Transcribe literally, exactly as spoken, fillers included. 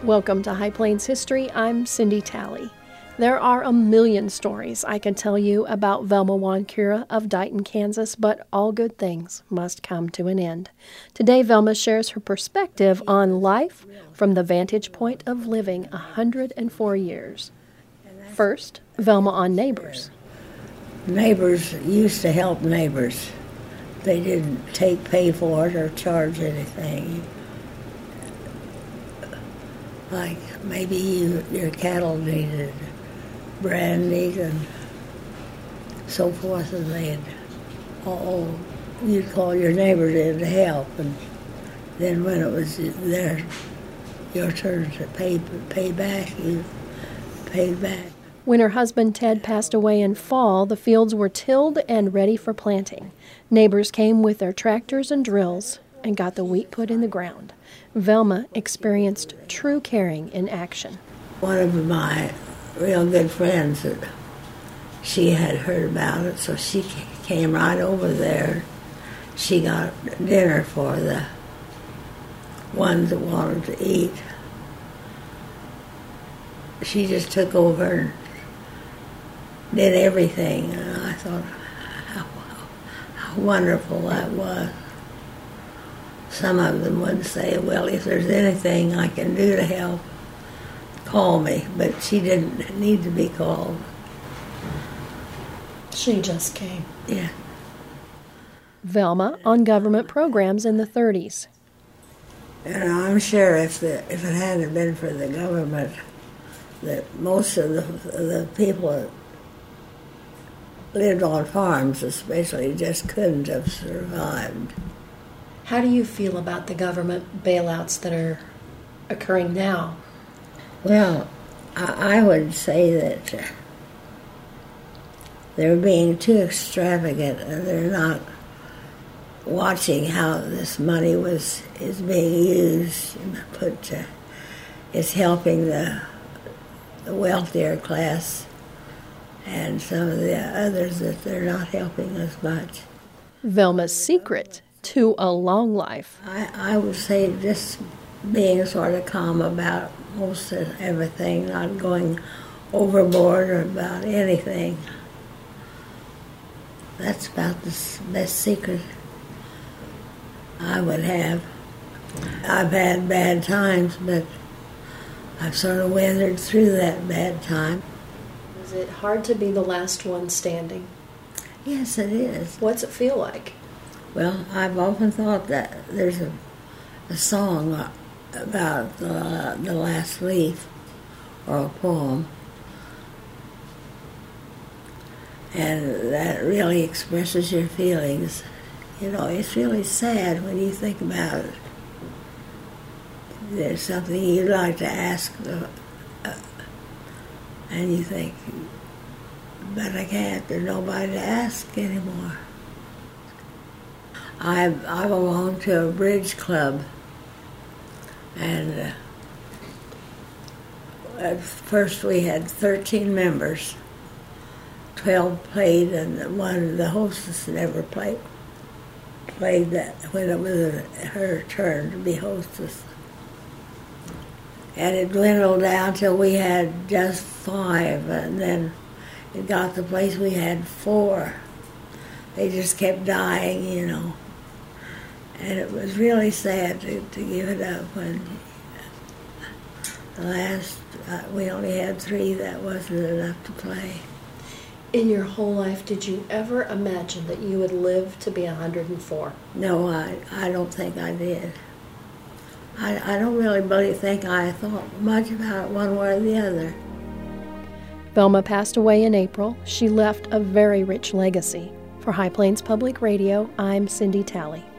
Welcome to High Plains History. I'm Cindy Talley. There are a million stories I can tell you about Velma Wonkura of Dighton, Kansas, but all good things must come to an end. Today, Velma shares her perspective on life from the vantage point of living one hundred four years. First, Velma on neighbors. Neighbors used to help neighbors. They didn't take pay for it or charge anything. Like maybe you, your cattle needed brandy and so forth, and they'd all, you'd call your neighbors in to help, and then when it was their your turn to pay pay back, you paid back. When her husband Ted passed away in fall, the fields were tilled and ready for planting. Neighbors came with their tractors and drills and got the wheat put in the ground. Velma experienced true caring in action. One of my real good friends, that she had heard about it, so she came right over there. She got dinner for the ones that wanted to eat. She just took over and did everything, and I thought how, how wonderful that was. Some of them would say, well, if there's anything I can do to help, call me. But she didn't need to be called. She just came. Yeah. Velma on government programs in the thirties. And I'm sure if the if it hadn't been for the government, that most of the, the people that lived on farms especially just couldn't have survived. How do you feel about the government bailouts that are occurring now? Well, I, I would say that uh, they're being too extravagant, and they're not watching how this money was is being used and put to, it's helping the, the wealthier class, and some of the others that they're not helping as much. Velma's secret to a long life. I, I would say just being sort of calm about most of everything, not going overboard or about anything. That's about the best secret I would have. I've had bad times, but I've sort of weathered through that bad time. Is it hard to be the last one standing? Yes, it is. What's it feel like? Well, I've often thought that there's a, a song about the, the last leaf, or a poem, and that really expresses your feelings. You know, it's really sad when you think about it. There's something you'd like to ask, the, uh, and you think, but I can't, there's nobody to ask anymore. I I belong to a bridge club, and uh, at first we had thirteen members. Twelve played, and one, the hostess, never played played that when it was her turn to be hostess. And it dwindled down till we had just five, and then it got to the place we had four. They just kept dying, you know. And it was really sad to, to give it up when the last, uh, we only had three, that wasn't enough to play. In your whole life, did you ever imagine that you would live to be one hundred four? No, I, I don't think I did. I, I don't really really think I thought much about it one way or the other. Velma passed away in April. She left a very rich legacy. For High Plains Public Radio, I'm Cindy Talley.